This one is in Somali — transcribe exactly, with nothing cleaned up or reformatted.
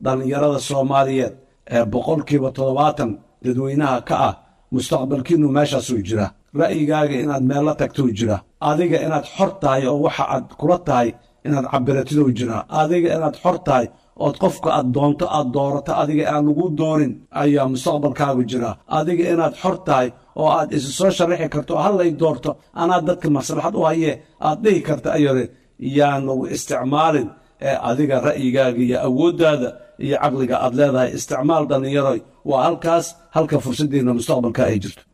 dhallinyarada Soomaaliyeed ee boqolkiiba toddobaatan dadweynaha ka ah mustaqbalkiinu meeshaasuu jira ra'yigaaga inaad meel la tagto jira adiga inaad xor tahay oo waxa aad kula tahay inaad cabiratidoo jira adiga inaad xor tahay oo qofka aad doonto aad doorato adiga aan lagu doorin ayaa mustaqbalkaagu jira adiga inaad xor tahay oo aad isu soo sharaxi karto hal lay doorto anaa dadka maslaxad u haye aad dhihi karta ayore yaanu isticmaalin ee adiga ra'yigaaga iyo awooddaada iyo caqliga aad leedahay isticmaal dhallinyaroy waa halkaas halka fursaddeena mustaqbalka ay jirto